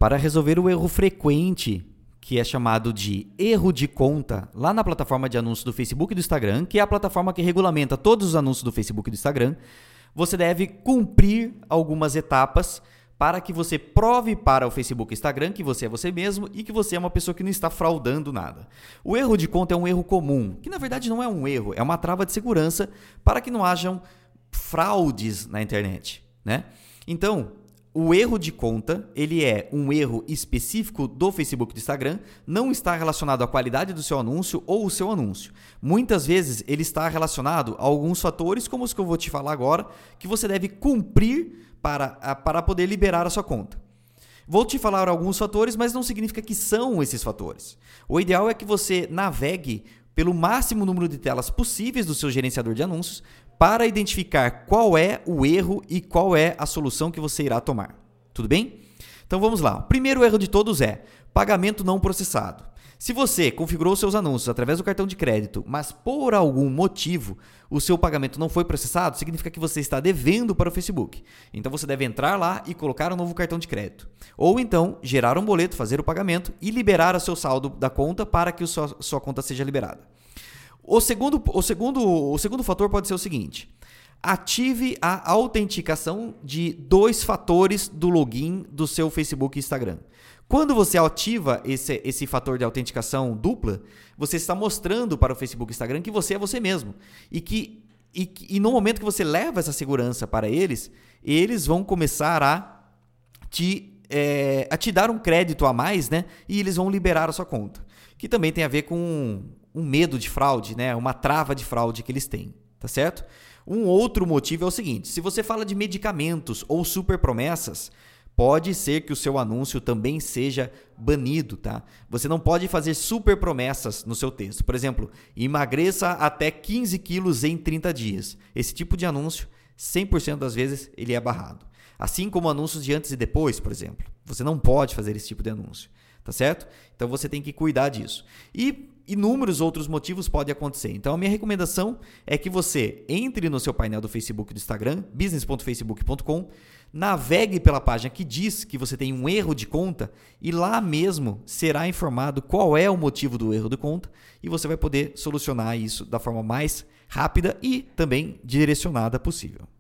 Para resolver o erro frequente, que é chamado de erro de conta, lá na plataforma de anúncios do Facebook e do Instagram, que é a plataforma que regulamenta todos os anúncios do Facebook e do Instagram, você deve cumprir algumas etapas para que você prove para o Facebook e Instagram que você é você mesmo e que você é uma pessoa que não está fraudando nada. O erro de conta é um erro comum, que na verdade não é um erro, é uma trava de segurança para que não hajam fraudes na internet, né? Então, o erro de conta, ele é um erro específico do Facebook e do Instagram, não está relacionado à qualidade do seu anúncio ou o seu anúncio. Muitas vezes ele está relacionado a alguns fatores, como os que eu vou te falar agora, que você deve cumprir para poder liberar a sua conta. Vou te falar alguns fatores, mas não significa que são esses fatores. O ideal é que você navegue pelo máximo número de telas possíveis do seu gerenciador de anúncios para identificar qual é o erro e qual é a solução que você irá tomar. Tudo bem? Então vamos lá. O primeiro erro de todos é pagamento não processado. Se você configurou seus anúncios através do cartão de crédito, mas por algum motivo o seu pagamento não foi processado, significa que você está devendo para o Facebook. Então você deve entrar lá e colocar um novo cartão de crédito. Ou então gerar um boleto, fazer o pagamento e liberar o seu saldo da conta para que a sua conta seja liberada. O segundo fator pode ser o seguinte: ative a autenticação de 2 fatores do login do seu Facebook e Instagram. Quando você ativa esse fator de autenticação dupla, você está mostrando para o Facebook e Instagram que você é você mesmo. E no momento que você leva essa segurança para eles vão começar a te dar um crédito a mais, né? E eles vão liberar a sua conta. Que também tem a ver com um medo de fraude, né? Uma trava de fraude que eles têm, tá certo? Um outro motivo é o seguinte: se você fala de medicamentos ou super promessas, pode ser que o seu anúncio também seja banido, tá? Você não pode fazer super promessas no seu texto. Por exemplo, emagreça até 15 quilos em 30 dias. Esse tipo de anúncio, 100% das vezes, ele é barrado. Assim como anúncios de antes e depois, por exemplo. Você não pode fazer esse tipo de anúncio, tá certo? Então você tem que cuidar disso. E inúmeros outros motivos podem acontecer. Então a minha recomendação é que você entre no seu painel do Facebook e do Instagram, business.facebook.com, navegue pela página que diz que você tem um erro de conta e lá mesmo será informado qual é o motivo do erro de conta e você vai poder solucionar isso da forma mais rápida e também direcionada possível.